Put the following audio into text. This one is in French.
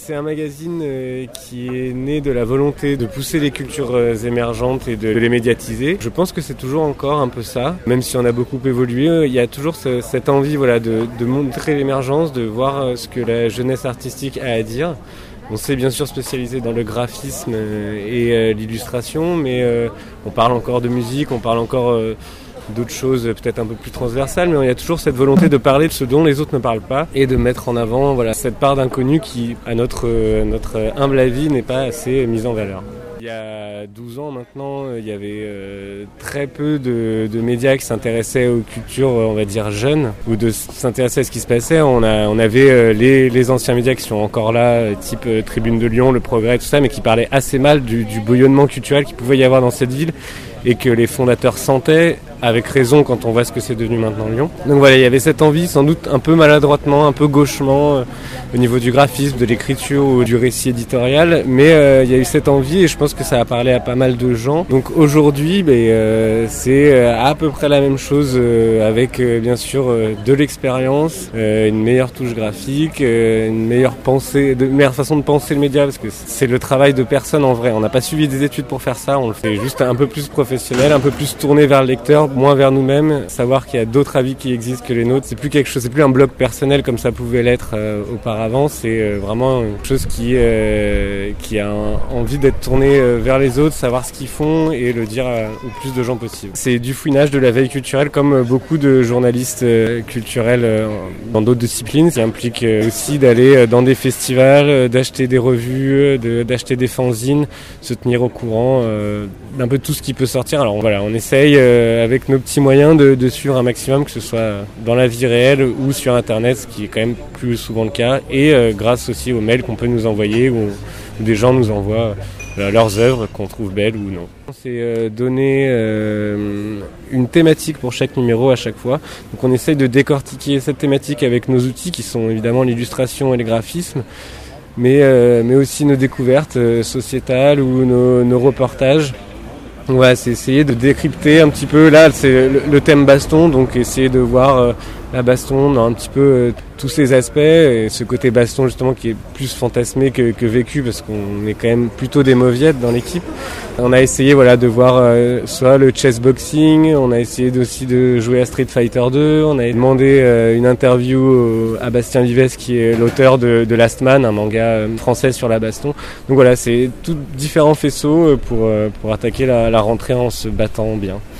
C'est un magazine qui est né de la volonté de pousser les cultures émergentes et de les médiatiser. Je pense que c'est toujours encore un peu ça, même si on a beaucoup évolué. Il y a toujours cette envie de montrer l'émergence, de voir ce que la jeunesse artistique a à dire. On s'est bien sûr spécialisé dans le graphisme et l'illustration, mais on parle encore de musique, on parle encore d'autres choses peut-être un peu plus transversales, mais il y a toujours cette volonté de parler de ce dont les autres ne parlent pas et de mettre en avant cette part d'inconnu qui, à notre humble avis, n'est pas assez mise en valeur. Il y a 12 ans maintenant, il y avait très peu de médias qui s'intéressaient aux cultures, on va dire, jeunes, ou de s'intéresser à ce qui se passait. On avait les anciens médias qui sont encore là, type Tribune de Lyon, Le Progrès, tout ça, mais qui parlaient assez mal du bouillonnement culturel qu'il pouvait y avoir dans cette ville et que les fondateurs sentaient, avec raison quand on voit ce que c'est devenu maintenant Lyon. Donc voilà, il y avait cette envie, sans doute un peu maladroitement, un peu gauchement, au niveau du graphisme, de l'écriture ou du récit éditorial, mais il y a eu cette envie et je pense que ça a parlé à pas mal de gens. Donc aujourd'hui, c'est à peu près la même chose avec bien sûr de l'expérience, une meilleure touche graphique, une meilleure façon de penser le média, parce que c'est le travail de personne en vrai. On n'a pas suivi des études pour faire ça, on le fait juste un peu plus professionnel, un peu plus tourné vers le lecteur, moins vers nous-mêmes, savoir qu'il y a d'autres avis qui existent que les nôtres. C'est plus quelque chose, c'est plus un blog personnel comme ça pouvait l'être auparavant. C'est vraiment une chose qui a envie d'être tourné vers les autres, savoir ce qu'ils font et le dire au plus de gens possible. C'est du fouinage, de la veille culturelle, comme beaucoup de journalistes culturels dans d'autres disciplines. Ça implique aussi d'aller dans des festivals, d'acheter des revues, d'acheter des fanzines, se tenir au courant d'un peu tout ce qui peut sortir. Alors voilà, on essaye avec nos petits moyens de suivre un maximum, que ce soit dans la vie réelle ou sur internet, ce qui est quand même plus souvent le cas, et grâce aussi aux mails qu'on peut nous envoyer où des gens nous envoient leurs œuvres qu'on trouve belles ou non. On s'est donné une thématique pour chaque numéro à chaque fois. Donc on essaye de décortiquer cette thématique avec nos outils qui sont évidemment l'illustration et le graphisme, mais aussi nos découvertes sociétales ou nos reportages. Ouais, c'est essayer de décrypter un petit peu. Là, c'est le thème baston, donc essayer de voir la baston dans un petit peu tous ses aspects, et ce côté baston justement qui est plus fantasmé que vécu, parce qu'on est quand même plutôt des mauviettes dans l'équipe. On a essayé de voir soit le chessboxing, on a essayé aussi de jouer à Street Fighter 2, on a demandé une interview à Bastien Vives qui est l'auteur de Last Man, un manga français sur la baston. Donc voilà, c'est tous différents faisceaux pour attaquer la rentrée en se battant bien.